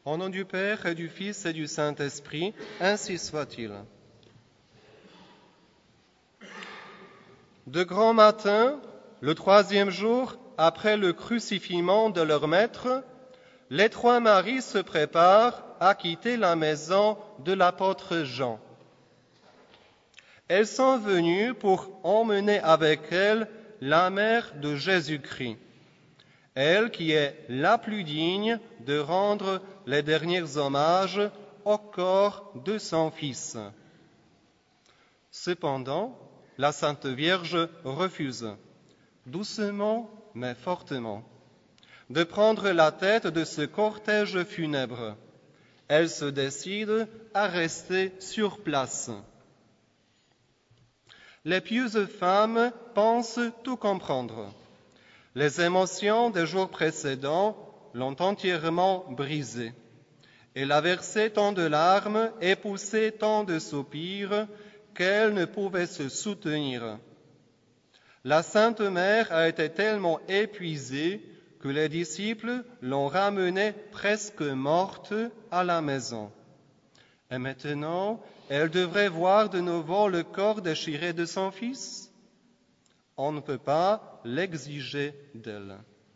Au nom du Père et du Fils et du Saint-Esprit, ainsi soit-il. De grand matin, le 3e jour, après le crucifixion de leur maître, les 3 Maries se préparent à quitter la maison de l'apôtre Jean. Elles sont venues pour emmener avec elles la mère de Jésus-Christ, elle qui est la plus digne de rendre les derniers hommages au corps de son Fils. Cependant, la Sainte Vierge refuse, doucement mais fortement, de prendre la tête de ce cortège funèbre. Elle se décide à rester sur place. Les pieuses femmes pensent tout comprendre. Les émotions des jours précédents l'ont entièrement brisée. Elle a versé tant de larmes et poussé tant de soupirs qu'elle ne pouvait se soutenir. La Sainte Mère a été tellement épuisée que les disciples l'ont ramenée presque morte à la maison. Et maintenant, elle devrait voir de nouveau le corps déchiré de son Fils. On ne peut pas l'exiger d'elle.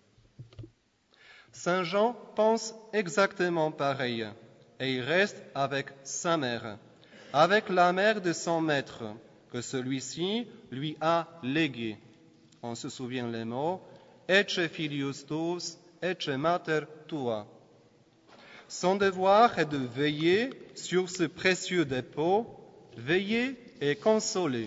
Saint Jean pense exactement pareil, et il reste avec sa mère, avec la mère de son maître, que celui-ci lui a légué. On se souvient les mots « Ecce filius tuus, ecce mater tua ». Son devoir est de veiller sur ce précieux dépôt, veiller et consoler.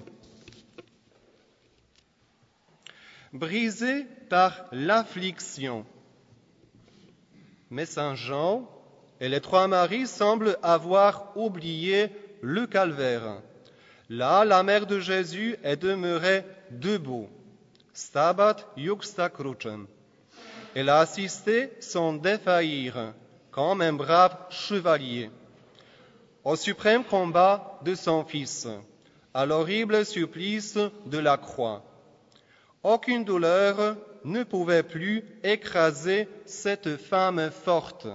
Brisé par l'affliction. Mais Saint Jean et les 3 Maries semblent avoir oublié le calvaire. Là, la mère de Jésus est demeurée debout. Stabat iuxta crucem. Elle a assisté sans défaillir, comme un brave chevalier, au suprême combat de son Fils, à l'horrible supplice de la croix. Aucune douleur ne pouvait plus écraser cette femme forte.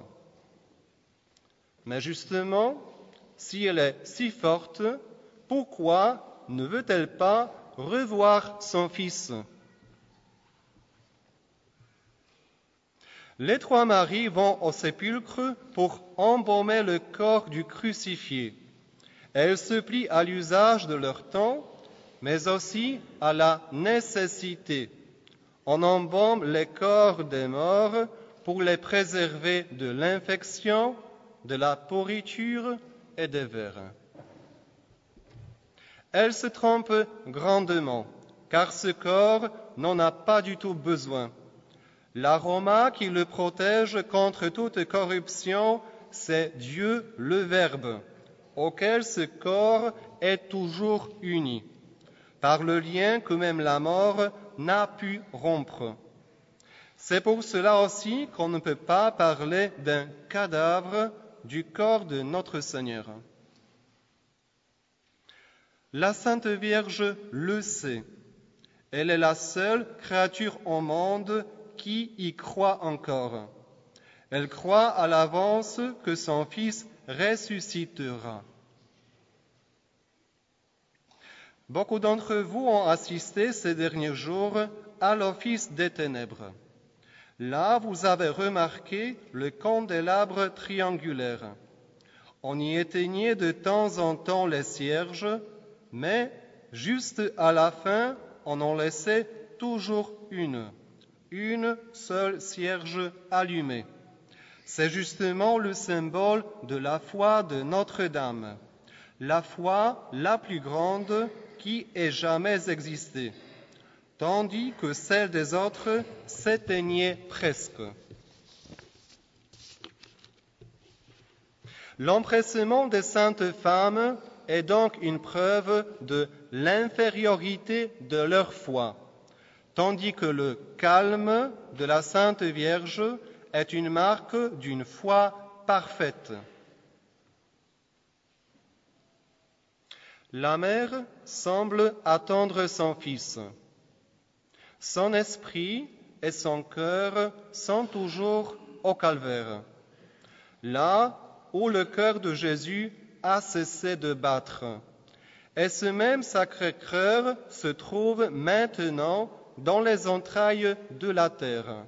Mais justement, si elle est si forte, pourquoi ne veut-elle pas revoir son Fils ? Les 3 Maries vont au sépulcre pour embaumer le corps du crucifié. Elles se plient à l'usage de leur temps, mais aussi à la nécessité. On embaume les corps des morts pour les préserver de l'infection, de la pourriture et des vers. Elles se trompent grandement, car ce corps n'en a pas du tout besoin. L'aroma qui le protège contre toute corruption, c'est Dieu le Verbe, auquel ce corps est toujours uni, par le lien que même la mort n'a pu rompre. C'est pour cela aussi qu'on ne peut pas parler d'un cadavre du corps de notre Seigneur. La Sainte Vierge le sait. Elle est la seule créature au monde qui y croit encore. Elle croit à l'avance que son Fils ressuscitera. Beaucoup d'entre vous ont assisté ces derniers jours à l'office des ténèbres. Là, vous avez remarqué le candélabre triangulaire. On y éteignait de temps en temps les cierges, mais juste à la fin, on en laissait toujours une seule cierge allumée. C'est justement le symbole de la foi de Notre-Dame, la foi la plus grande qui ait jamais existé, tandis que celle des autres s'éteignait presque. L'empressement des saintes femmes est donc une preuve de l'infériorité de leur foi, tandis que le calme de la Sainte Vierge est une marque d'une foi parfaite. La mère semble attendre son Fils. Son esprit et son cœur sont toujours au calvaire. là où le cœur de Jésus a cessé de battre. Et ce même Sacré-Cœur se trouve maintenant dans les entrailles de la terre.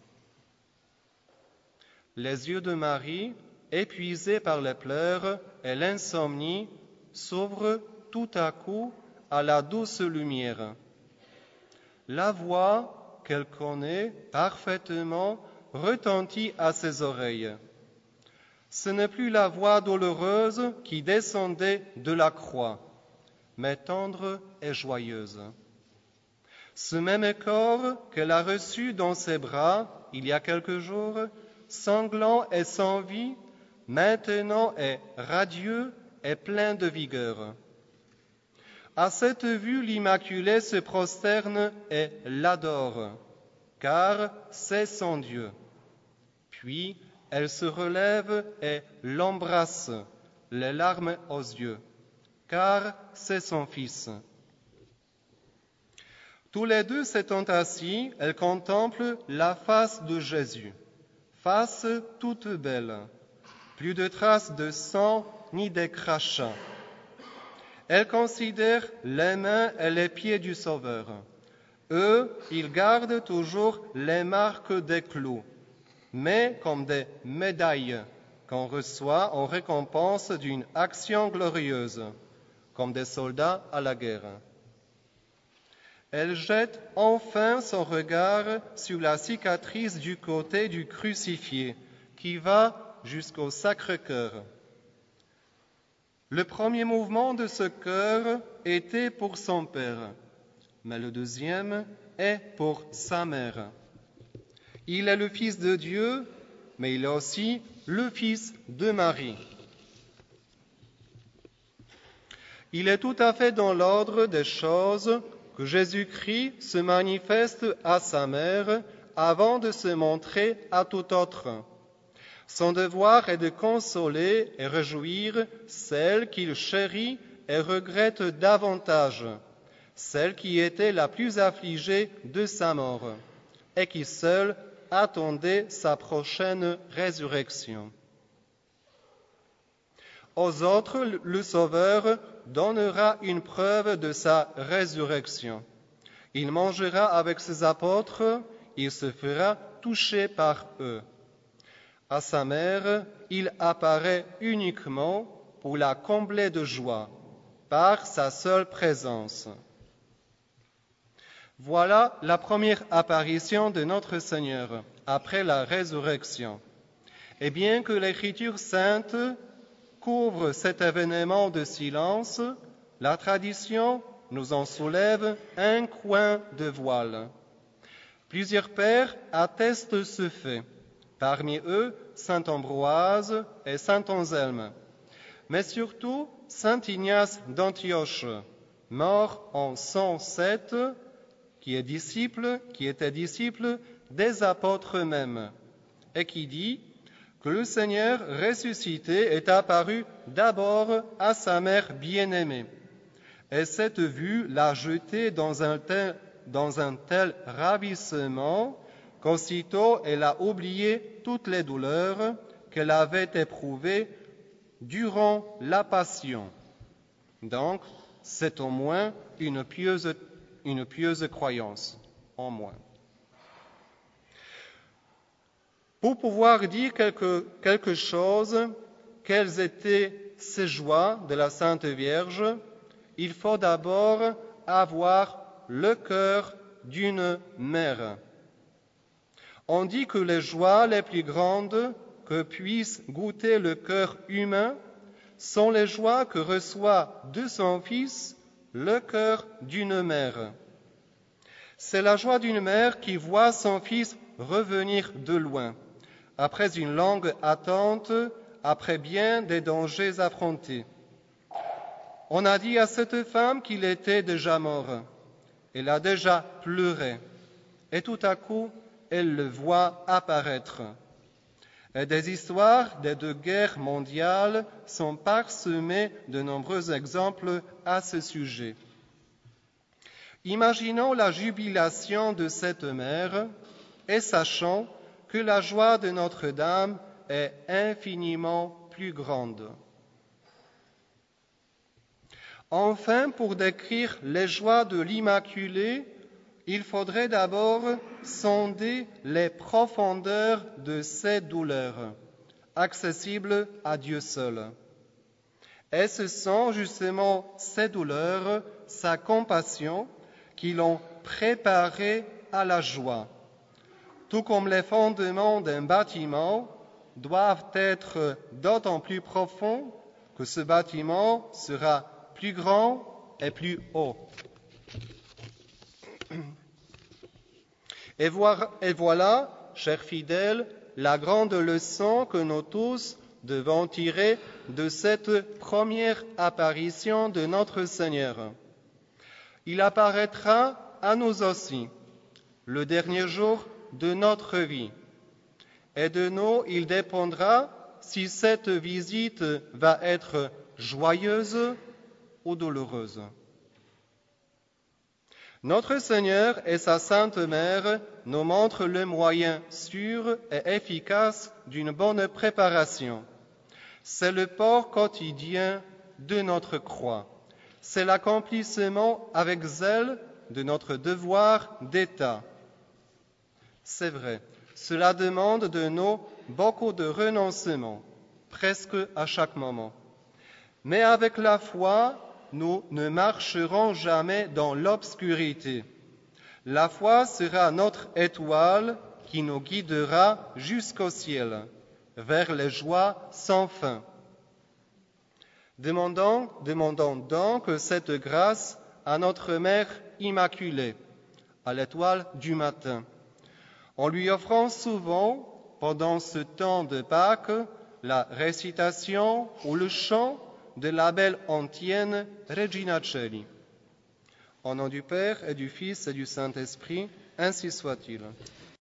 Les yeux de Marie, épuisés par les pleurs et l'insomnie, s'ouvrent tout à coup à la douce lumière. La voix qu'elle connaît parfaitement retentit à ses oreilles. Ce n'est plus la voix douloureuse qui descendait de la croix, mais tendre et joyeuse. Ce même corps qu'elle a reçu dans ses bras il y a quelques jours, sanglant et sans vie, maintenant est radieux et plein de vigueur. À cette vue, l'Immaculée se prosterne et l'adore, car c'est son Dieu. Puis, elle se relève et l'embrasse, les larmes aux yeux, car c'est son Fils. Tous les deux s'étant assis, elle contemple la face de Jésus, face toute belle, plus de traces de sang ni de crachats. Elle considère les mains et les pieds du Sauveur. Eux, ils gardent toujours les marques des clous, mais comme des médailles qu'on reçoit en récompense d'une action glorieuse, comme des soldats à la guerre. Elle jette enfin son regard sur la cicatrice du côté du crucifié, qui va jusqu'au Sacré-Cœur. Le premier mouvement de ce cœur était pour son père, mais le deuxième est pour sa mère. Il est le Fils de Dieu, mais il est aussi le Fils de Marie. Il est tout à fait dans l'ordre des choses que Jésus-Christ se manifeste à sa mère avant de se montrer à tout autre. Son devoir est de consoler et réjouir celle qu'il chérit et regrette davantage, celle qui était la plus affligée de sa mort et qui seule attendait sa prochaine résurrection. Aux autres, le Sauveur donnera une preuve de sa résurrection. Il mangera avec ses apôtres, il se fera toucher par eux. À sa mère, il apparaît uniquement pour la combler de joie, par sa seule présence. Voilà la première apparition de notre Seigneur après la résurrection. Et bien que l'Écriture sainte couvre cet événement de silence, la tradition nous en soulève un coin de voile. Plusieurs pères attestent ce fait, parmi eux saint Ambroise et saint Anselme, mais surtout saint Ignace d'Antioche, mort en 107, qui était disciple des apôtres eux-mêmes, et qui dit que le Seigneur ressuscité est apparu d'abord à sa mère bien-aimée. Et cette vue l'a jeté dans un tel ravissement qu'aussitôt elle a oublié toutes les douleurs qu'elle avait éprouvées durant la Passion. Donc, c'est au moins une pieuse croyance, en moins. Pour pouvoir dire quelque chose, quelles étaient ces joies de la Sainte Vierge, il faut d'abord avoir le cœur d'une mère. On dit que les joies les plus grandes que puisse goûter le cœur humain sont les joies que reçoit de son Fils le cœur d'une mère. C'est la joie d'une mère qui voit son Fils revenir de loin, après une longue attente, après bien des dangers affrontés. On a dit à cette femme qu'il était déjà mort. Elle a déjà pleuré. Et tout à coup, elle le voit apparaître. Et des histoires des 2 guerres mondiales sont parsemées de nombreux exemples à ce sujet. Imaginons la jubilation de cette mère et sachant que la joie de Notre-Dame est infiniment plus grande. Enfin, pour décrire les joies de l'Immaculée, il faudrait d'abord sonder les profondeurs de ses douleurs, accessibles à Dieu seul. Et ce sont justement ces douleurs, sa compassion, qui l'ont préparé à la joie. Tout comme les fondements d'un bâtiment doivent être d'autant plus profonds que ce bâtiment sera plus grand et plus haut. Et voilà, chers fidèles, la grande leçon que nous tous devons tirer de cette première apparition de notre Seigneur. Il apparaîtra à nous aussi, le dernier jour de notre vie. Et de nous, il dépendra si cette visite va être joyeuse ou douloureuse. Notre Seigneur et sa Sainte Mère nous montrent le moyen sûr et efficace d'une bonne préparation. C'est le port quotidien de notre croix. C'est l'accomplissement avec zèle de notre devoir d'État. C'est vrai, cela demande de nous beaucoup de renoncement, presque à chaque moment. Mais avec la foi, nous ne marcherons jamais dans l'obscurité. La foi sera notre étoile qui nous guidera jusqu'au ciel, vers les joies sans fin. Demandons donc cette grâce à notre Mère Immaculée, à l'étoile du matin, en lui offrant souvent, pendant ce temps de Pâques, la récitation ou le chant de la belle antienne Regina Coeli. Au nom du Père et du Fils et du Saint-Esprit, ainsi soit-il.